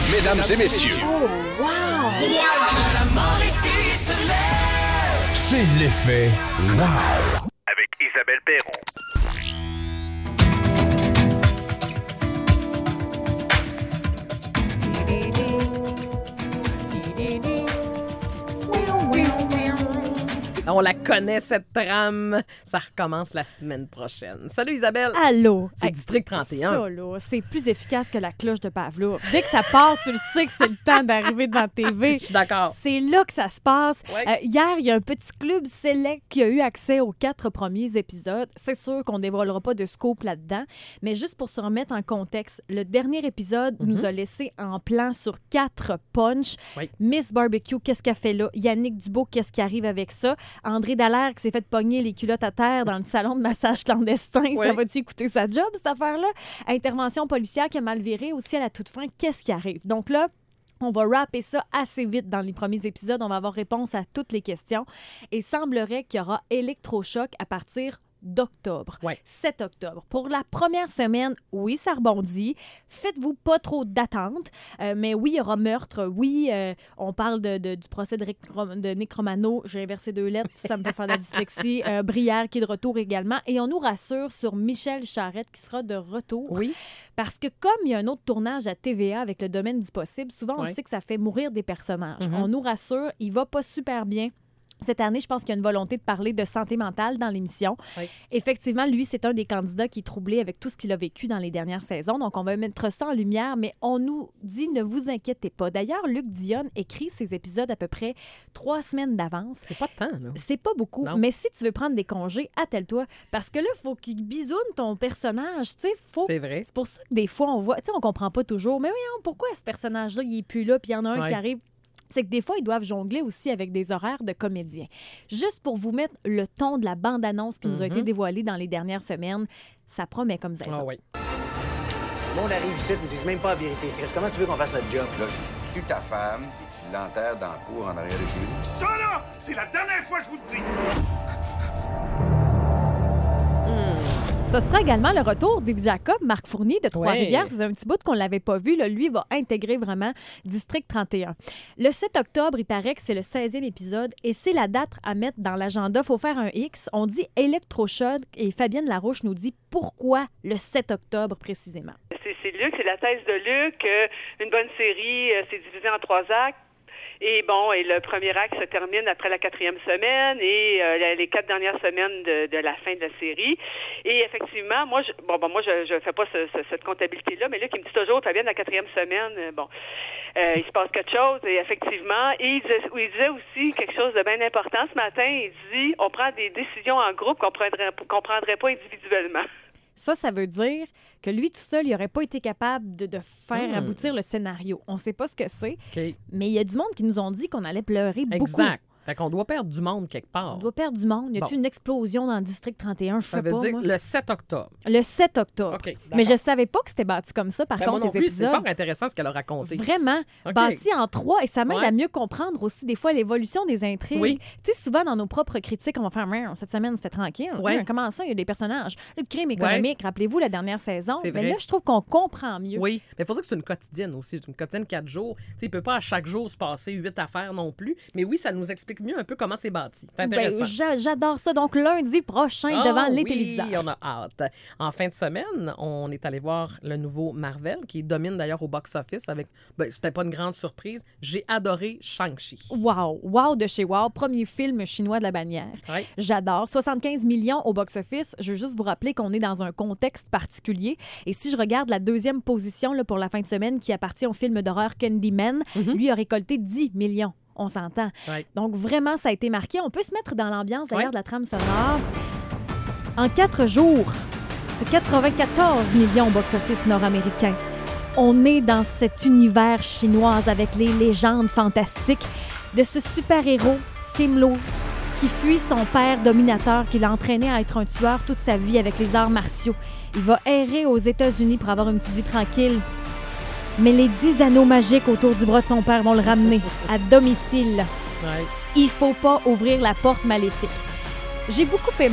Mesdames et messieurs. Oh, wow! C'est l'effet wow. Avec Isabelle Perron. On la connaît, cette trame. Ça recommence la semaine prochaine. Salut Isabelle. Allô? C'est District 31. Ça, là, c'est plus efficace que la cloche de Pavlov. Dès que ça part, tu le sais que c'est le temps d'arriver devant TV. Je suis d'accord. C'est là que ça se passe. Ouais. Hier, il y a un petit club select qui a eu accès aux 4 premiers épisodes. C'est sûr qu'on ne dévoilera pas de scoop là-dedans, mais juste pour se remettre en contexte, le dernier épisode nous a laissé en plan sur 4 punchs. Oui. Miss Barbecue, qu'est-ce qu'elle fait là? Yannick Dubois, qu'est-ce qui arrive avec ça? André Dallaire qui s'est fait pogner les culottes à terre dans le salon de massage clandestin. Oui. Ça va-tu écouter sa job, cette affaire-là? Intervention policière qui a mal viré aussi à la toute fin. Qu'est-ce qui arrive? Donc là, on va rapper ça assez vite dans les premiers épisodes. On va avoir réponse à toutes les questions. Et il semblerait qu'il y aura électrochoc à partir d'octobre. Ouais. 7 octobre. Pour la première semaine, oui, ça rebondit. Faites-vous pas trop d'attentes. Mais oui, il y aura meurtre. Oui, on parle du procès de Nick Romano. J'ai inversé 2 lettres, ça me fait faire de la dyslexie. Brière qui est de retour également. Et on nous rassure sur Michel Charette qui sera de retour. Oui. Parce que comme il y a un autre tournage à TVA avec le domaine du possible, souvent on Ouais. sait que ça fait mourir des personnages. Mhm. On nous rassure, il va pas super bien. Cette année, je pense qu'il y a une volonté de parler de santé mentale dans l'émission. Oui. Effectivement, lui, c'est un des candidats qui est troublé avec tout ce qu'il a vécu dans les dernières saisons. Donc, on va mettre ça en lumière, mais on nous dit ne vous inquiétez pas. D'ailleurs, Luc Dionne écrit ses épisodes à peu près 3 semaines d'avance. C'est pas de temps, là. C'est pas beaucoup, Non. mais si tu veux prendre des congés, attelle-toi. Parce que là, il faut qu'il bisoune ton personnage. Tu sais, faut. C'est vrai. C'est pour ça que des fois, on voit. Tu sais, on comprend pas toujours. Mais voyons, pourquoi ce personnage-là, il est plus là, puis il y en a un Ouais. qui arrive. C'est que des fois, ils doivent jongler aussi avec des horaires de comédiens. Juste pour vous mettre le ton de la bande-annonce qui nous a été dévoilée dans les dernières semaines, ça promet comme ça. Ah oui. Le monde arrive ici, ils nous disent même pas la vérité. Chris, comment tu veux qu'on fasse notre job? Là, tu tues ta femme et tu l'enterres dans le cour en arrière de chez vous. Ça, là, c'est la dernière fois que je vous le dis. Ce sera également le retour d'Yves Jacob, Marc Fournier de Trois-Rivières. Ouais. C'est un petit bout qu'on ne l'avait pas vu. Là. Lui va intégrer vraiment District 31. Le 7 octobre, il paraît que c'est le 16e épisode et c'est la date à mettre dans l'agenda. Il faut faire un X. On dit électrochoc et Fabienne Larouche nous dit pourquoi le 7 octobre précisément. C'est Luc, c'est la thèse de Luc. Une bonne série, c'est divisé en 3 actes. Et bon, et le premier acte se termine après la 4e semaine et les 4 dernières semaines de la fin de la série. Et effectivement, moi, je fais pas cette comptabilité-là, mais Luc, il me dit toujours, Fabienne, la 4e semaine, il se passe quelque chose. Et effectivement, et il disait aussi quelque chose de bien important ce matin. Il dit, on prend des décisions en groupe qu'on prendrait pas individuellement. Ça veut dire que lui, tout seul, il n'aurait pas été capable de faire aboutir le scénario. On ne sait pas ce que c'est, OK. mais il y a du monde qui nous ont dit qu'on allait pleurer beaucoup. Exact. Fait qu'on doit perdre du monde quelque part. On doit perdre du monde. Y a-t-il une explosion dans le District 31? Je Ça sais veut pas, dire moi. le 7 octobre. Le 7 octobre. OK, d'accord. Mais je savais pas que c'était bâti comme ça, par Ben, moi contre, non les plus, c'est épisodes. pas intéressant ce qu'elle a raconté. Vraiment, OK. bâti en 3 et ça m'aide Ouais. à mieux comprendre aussi des fois l'évolution des intrigues. Oui. Tu sais, souvent dans nos propres critiques, on va faire « Cette semaine, c'était tranquille. Ouais. Comment ça, il y a des personnages? Le crime économique, rappelez-vous la dernière saison. C'est Mais vrai. là, je trouve qu'on comprend mieux. Oui, mais il faut dire que c'est une quotidienne aussi. C'est une quotidienne 4 jours. Tu sais, il ne peut pas à chaque jour se passer 8 affaires non plus. Mais oui, ça nous explique mieux un peu comment c'est bâti. C'est intéressant. J'adore ça. Donc, lundi prochain, devant les téléviseurs. Oui, on a hâte. En fin de semaine, on est allé voir le nouveau Marvel, qui domine d'ailleurs au box-office avec... c'était pas une grande surprise. J'ai adoré Shang-Chi. Wow! Wow de chez Wow. Premier film chinois de la bannière. Ouais. J'adore. 75 millions au box-office. Je veux juste vous rappeler qu'on est dans un contexte particulier. Et si je regarde la deuxième position là, pour la fin de semaine qui appartient au film d'horreur Candyman, lui a récolté 10 millions. On s'entend. Ouais. Donc, vraiment, ça a été marqué. On peut se mettre dans l'ambiance, d'ailleurs, Ouais. de la trame sonore. En 4 jours, c'est 94 millions au box-office nord-américain. On est dans cet univers chinois avec les légendes fantastiques de ce super-héros, Simlo, qui fuit son père dominateur qui l'a entraîné à être un tueur toute sa vie avec les arts martiaux. Il va errer aux États-Unis pour avoir une petite vie tranquille. Mais les 10 anneaux magiques autour du bras de son père vont le ramener à domicile. Ouais. Il faut pas ouvrir la porte maléfique. J'ai beaucoup aimé.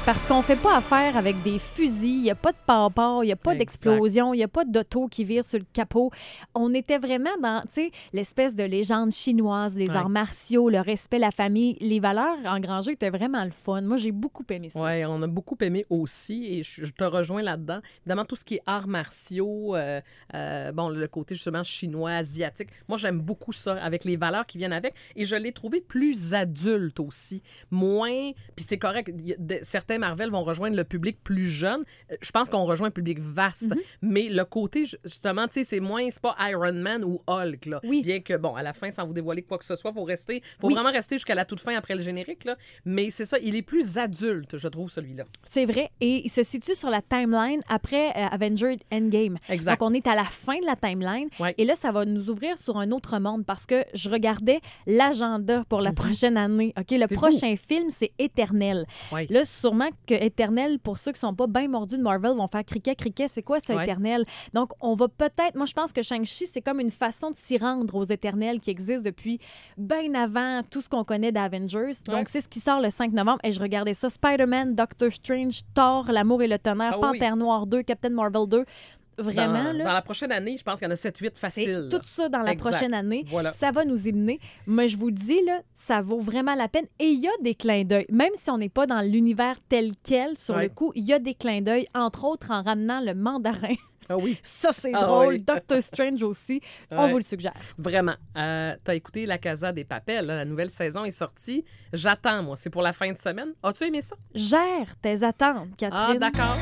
parce qu'on fait pas affaire avec des fusils, il n'y a pas de pare-pare, il n'y a pas d'explosion, il n'y a pas d'auto qui vire sur le capot. On était vraiment dans, tu sais, l'espèce de légende chinoise, les arts martiaux, le respect, la famille. Les valeurs engrangées étaient vraiment le fun. Moi, j'ai beaucoup aimé ça. Oui, on a beaucoup aimé aussi, et je te rejoins là-dedans. Évidemment, tout ce qui est arts martiaux, le côté justement chinois, asiatique, moi, j'aime beaucoup ça, avec les valeurs qui viennent avec, et je l'ai trouvé plus adulte aussi. Moins, puis c'est correct, certains Marvel vont rejoindre le public plus jeune. Je pense qu'on rejoint un public vaste, mais le côté, justement, tu sais, c'est pas Iron Man ou Hulk, là. Oui. Bien que, bon, à la fin, sans vous dévoiler quoi que ce soit, faut vraiment rester jusqu'à la toute fin après le générique, là. Mais c'est ça, il est plus adulte, je trouve, celui-là. C'est vrai, et il se situe sur la timeline après Avengers Endgame. Exact. Donc, on est à la fin de la timeline, Ouais. et là, ça va nous ouvrir sur un autre monde, parce que je regardais l'agenda pour la prochaine année. OK, le prochain film, c'est Éternel. Ouais. Là, sûrement que Éternel, pour ceux qui sont pas bien mordus de Marvel, vont faire criquet, c'est quoi ça, Éternel? Donc, on va peut-être... Moi, je pense que Shang-Chi, c'est comme une façon de s'y rendre aux Éternels qui existent depuis bien avant tout ce qu'on connaît d'Avengers. Donc, c'est ce qui sort le 5 novembre. Et je regardais ça. Spider-Man, Doctor Strange, Thor, L'Amour et le Tonnerre, Panthère Noire 2, Captain Marvel 2. Vraiment, dans la prochaine année, je pense qu'il y en a 7-8 faciles. C'est tout ça dans la prochaine année. Voilà. Ça va nous y mener. Mais je vous dis, là, ça vaut vraiment la peine. Et il y a des clins d'œil. Même si on n'est pas dans l'univers tel quel, sur le coup, il y a des clins d'œil, entre autres en ramenant le mandarin. Ah oui. Ça, c'est drôle. Oui. Doctor Strange aussi. On vous le suggère. Vraiment. T'as écouté La Casa des Papel, là, la nouvelle saison est sortie. J'attends, moi. C'est pour la fin de semaine. As-tu aimé ça? Gère tes attentes, Catherine. Ah, d'accord.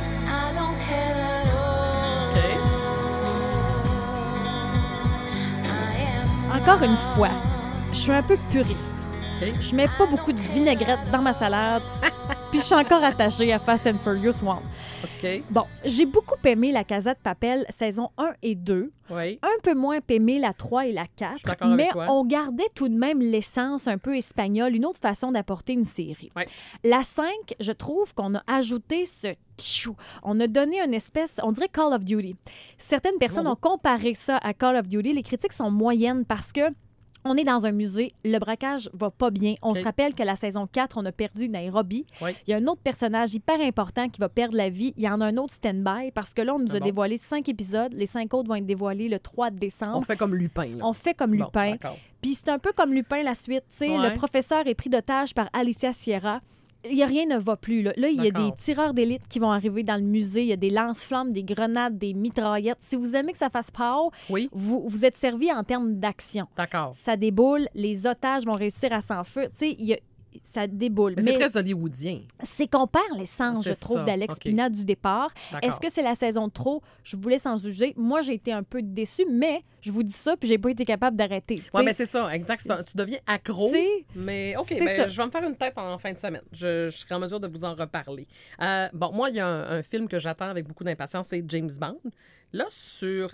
Encore une fois, je suis un peu puriste. OK. Je mets pas beaucoup de vinaigrette dans ma salade. Puis je suis encore attachée à Fast and Furious 1. OK. Bon, j'ai beaucoup aimé La Casa de Papel, saison 1 et 2. Oui. Un peu moins aimé la 3 et la 4. d'accord avec Mais toi. on gardait tout de même l'essence un peu espagnole, une autre façon d'apporter une série. Ouais. La 5, je trouve qu'on a ajouté ce tchou. On a donné une espèce, on dirait Call of Duty. Certaines personnes ont comparé ça à Call of Duty. Les critiques sont moyennes parce que on est dans un musée, le braquage va pas bien. On se rappelle que la saison 4, on a perdu Nairobi. Oui. Il y a un autre personnage hyper important qui va perdre la vie. Il y en a un autre stand-by parce que là, on nous a dévoilé 5 épisodes. Les 5 autres vont être dévoilés le 3 décembre. On fait comme Lupin. Là. On fait comme Lupin. D'accord. Puis c'est un peu comme Lupin, la suite. Tu sais, Ouais. le professeur est pris d'otage par Alicia Sierra. Rien ne va plus. Là, il y a D'accord. des tireurs d'élite qui vont arriver dans le musée. Il y a des lance-flammes, des grenades, des mitraillettes. Si vous aimez que ça fasse pow, Oui. vous êtes servi en termes d'action. D'accord. Ça déboule, les otages vont réussir à s'enfuir. Tu sais, ça déboule. Mais c'est très hollywoodien. C'est qu'on perd l'essence, je C'est trouve, ça. d'Alex OK. Pina du départ. D'accord. Est-ce que c'est la saison de trop? Je vous laisse en juger. Moi, j'ai été un peu déçue, mais je vous dis ça, puis j'ai pas été capable d'arrêter. Oui, mais c'est ça, exact. Tu deviens accro. T'sais, Mais OK, c'est ça. je vais me faire une tête en fin de semaine. Je serai en mesure de vous en reparler. Moi, il y a un film que j'attends avec beaucoup d'impatience, c'est James Bond. Là, sur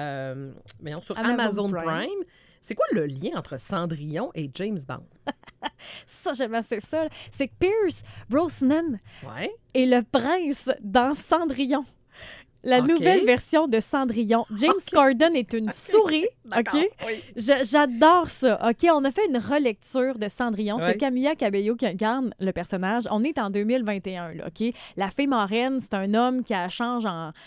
Amazon Prime. C'est quoi le lien entre Cendrillon et James Bond? Ça, j'aime assez ça. C'est que Pierce Brosnan Ouais. est le prince dans Cendrillon. La OK. nouvelle version de Cendrillon. James Corden est une souris. D'accord. OK? Oui. J'adore ça. OK, on a fait une relecture de Cendrillon. Ouais. C'est Camilla Cabello qui incarne le personnage. On est en 2021, là, OK? La fée marraine, c'est un homme qui change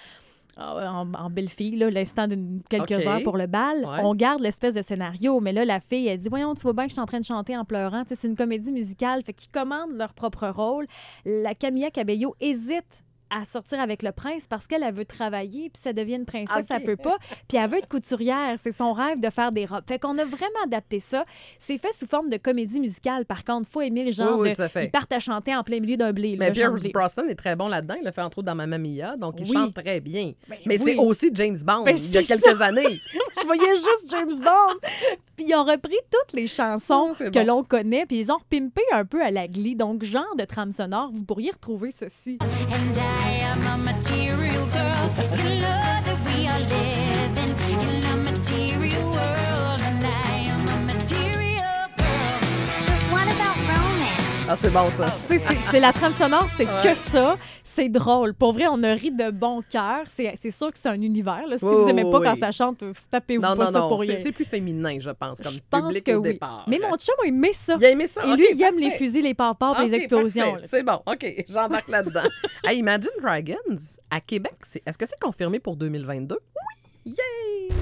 en belle fille, là, l'instant de quelques OK. heures pour le bal. Ouais. On garde l'espèce de scénario, mais là, la fille, elle dit « Voyons, tu vois bien que je suis en train de chanter en pleurant. » Tu sais, c'est une comédie musicale, fait qu'ils commandent leur propre rôle. La Camilla Cabello hésite à sortir avec le prince parce qu'elle veut travailler, puis ça devient une princesse, OK. ça peut pas. Puis elle veut être couturière, c'est son rêve de faire des robes. Fait qu'on a vraiment adapté ça. C'est fait sous forme de comédie musicale, par contre. Faut aimer le genre Oui, de... tout à fait. Ils partent à chanter en plein milieu d'un blé. Mais là, Pierce chanter. Brosnan est très bon là-dedans. Il l'a fait entre autres dans Mamma Mia, donc il Oui. chante très bien. Ben Mais oui. c'est aussi James Bond, Ben, il y a c'est quelques années. Je voyais juste James Bond. Puis ils ont repris toutes les chansons Oh, c'est que bon. l'on connaît, puis ils ont repimpé un peu à la Glee. Donc, genre de trame sonore, vous pourriez retrouver ceci. And I am a material girl. You know that we are living in a material world. And I am a material girl. But what about romance? Ah, c'est bon, ça. C'est la trame sonore, c'est Ouais. que ça. C'est drôle. Pour vrai, on a ri de bon cœur. C'est sûr que c'est un univers. Là. Si Oui, vous aimez pas oui. quand ça chante, tapez-vous Non, pas non, ça non. pour rien. C'est plus féminin, je pense, comme Je pense public que au oui. départ. Mais mon chum a aimé ça. Il a aimé ça. Et OK, lui, il aime parfait. les fusils, les pampars, les OK, explosions. parfait. C'est bon. OK, j'embarque là-dedans. Hey, Imagine Dragons, à Québec, est-ce que c'est confirmé pour 2022? Oui! Yay!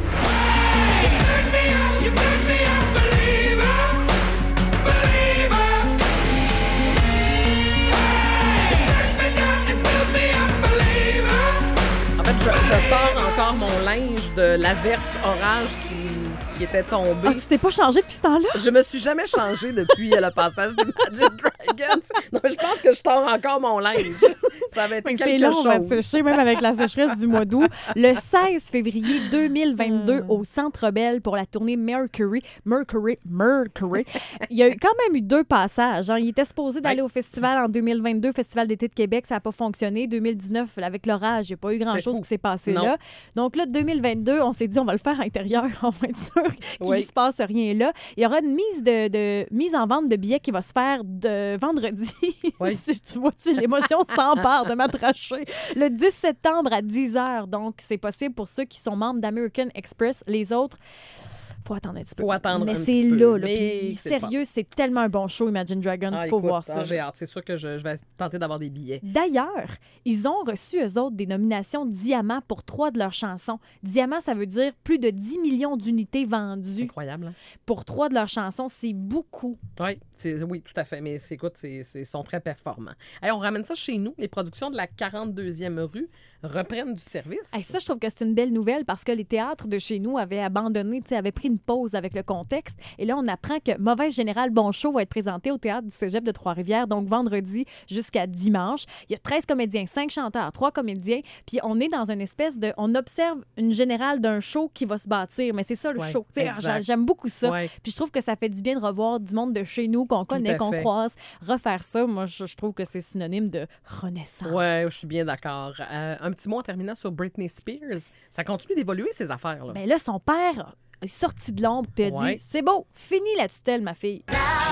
En fait, je tords encore mon linge de l'averse orage qui était tombée. Ah, tu t'es pas changé depuis ce temps-là? Je me suis jamais changée depuis le passage d'Imagine Dragons. Non, mais je pense que je tords encore mon linge. Ça va être C'est quelque long, on va chose. sécher, même avec la sécheresse du mois d'août. Le 16 février 2022, au Centre Bell pour la tournée Mercury. Il y a quand même eu 2 passages. Hein. Il était supposé d'aller au festival en 2022, Festival d'été de Québec. Ça n'a pas fonctionné. 2019, avec l'orage, il n'y a pas eu grand-chose fou. qui s'est passé Non. là. Donc là, 2022, on s'est dit, on va le faire à l'intérieur. On va être sûr qu'il ne Oui. se passe rien là. Il y aura une mise en vente de billets qui va se faire de vendredi. Oui. Tu vois-tu, l'émotion s'empare de m'attracher. Le 10 septembre à 10h. Donc, c'est possible pour ceux qui sont membres d'American Express. Les autres, faut attendre un petit peu. Faut attendre Mais un c'est petit peu. là. Mais Puis, c'est sérieux, c'est tellement un bon show, Imagine Dragons. Il faut écoute, voir ça. J'ai hâte. C'est sûr que je vais tenter d'avoir des billets. D'ailleurs, ils ont reçu, eux autres, des nominations Diamant pour 3 de leurs chansons. Diamant, ça veut dire plus de 10 millions d'unités vendues Incroyable. Hein? pour 3 de leurs chansons. C'est beaucoup. Oui, tout à fait. Mais écoute, ils sont très performants. Hey, on ramène ça chez nous. Les productions de la 42e rue reprennent du service. Hey, ça, je trouve que c'est une belle nouvelle parce que les théâtres de chez nous avaient abandonné, avaient pris une pause avec le contexte. Et là, on apprend que Mauvaise Générale Bonchaud va être présenté au théâtre du Cégep de Trois-Rivières, donc vendredi jusqu'à dimanche. Il y a 13 comédiens, 5 chanteurs, 3 comédiens. Puis on est dans une espèce de... On observe une générale d'un show qui va se bâtir. Mais c'est ça, le Ouais, show. Tu sais, exact. j'aime beaucoup ça. Ouais. Puis je trouve que ça fait du bien de revoir du monde de chez nous qu'on connaît, à qu'on fait. croise. Refaire ça, moi, je trouve que c'est synonyme de renaissance. Ouais, je suis bien d'accord. Un petit mot en terminant sur Britney Spears. Ça continue d'évoluer, ces affaires-là. Ben là, son père est sorti de l'ombre puis a Ouais. dit « C'est beau, fini la tutelle, ma fille. »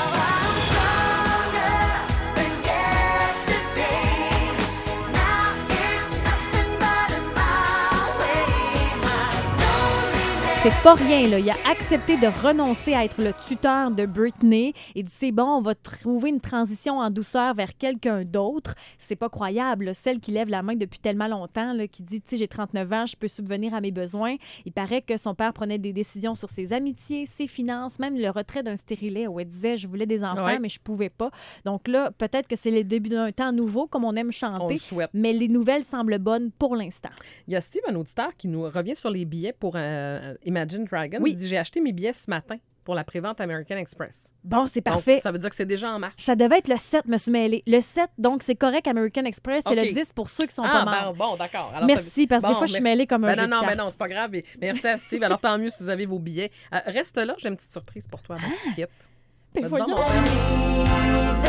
C'est pas rien, là. Il a accepté de renoncer à être le tuteur de Britney. Il dit, c'est bon, on va trouver une transition en douceur vers quelqu'un d'autre. C'est pas croyable, là. Celle qui lève la main depuis tellement longtemps, là, qui dit, tu sais, j'ai 39 ans, je peux subvenir à mes besoins. Il paraît que son père prenait des décisions sur ses amitiés, ses finances, même le retrait d'un stérilet où elle disait, je voulais des enfants, Ouais. mais je pouvais pas. Donc là, peut-être que c'est le début d'un temps nouveau, comme on aime On chanter. le souhaite. Mais les nouvelles semblent bonnes pour l'instant. Il y a Steve, un auditeur, qui nous revient sur les billets pour Imagine Dragons. Oui. Il dit, j'ai acheté mes billets ce matin pour la prévente American Express. Bon, c'est Donc, parfait. ça veut dire que c'est déjà en marche. Ça devait être le 7, me suis mêlée. Le 7, donc c'est correct, American Express. C'est OK. le 10 pour ceux qui sont pas Ah, membres. bon, d'accord. Alors, Merci, parce que des fois, je suis mêlée comme un ben jeu non, de mais cartes. non, c'est pas grave. Mais merci à Steve. Alors, tant mieux si vous avez vos billets. Reste là, j'ai une petite surprise pour toi avant que tu quittes. Ben Vas-y donc, voyons. mon frère.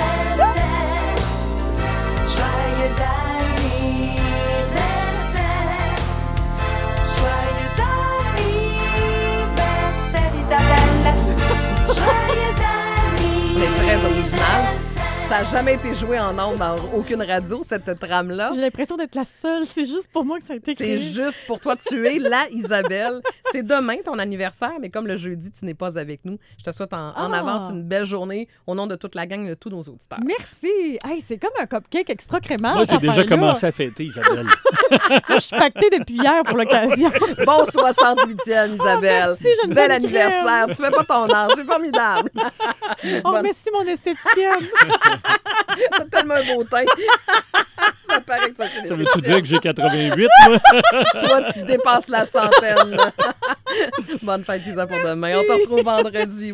C'est très original. Ça n'a jamais été joué en ondes dans aucune radio, cette trame-là. J'ai l'impression d'être la seule. C'est juste pour moi que ça a été C'est créé. juste pour toi. Tu es la Isabelle. C'est demain ton anniversaire, mais comme le jeudi, tu n'es pas avec nous. Je te souhaite en Ah! avance une belle journée au nom de toute la gang de tous nos auditeurs. Merci. Hey, c'est comme un cupcake extra crémage. Moi, j'ai cette déjà affaire-là. commencé à fêter, Isabelle. Moi, je suis pactée depuis hier pour l'occasion. Bon 68e, Isabelle. merci, j'ai une Bel bonne anniversaire. Tu fais pas ton âge. C'est formidable. Oh, Bonne- merci, mon esthéticienne. T'as tellement un beau teint. Ça paraît que tu vas chez Ça les veut-tu dire que j'ai 88, moi? Toi, tu dépasses la centaine. Bonne fête, Isa, pour demain. On te retrouve vendredi.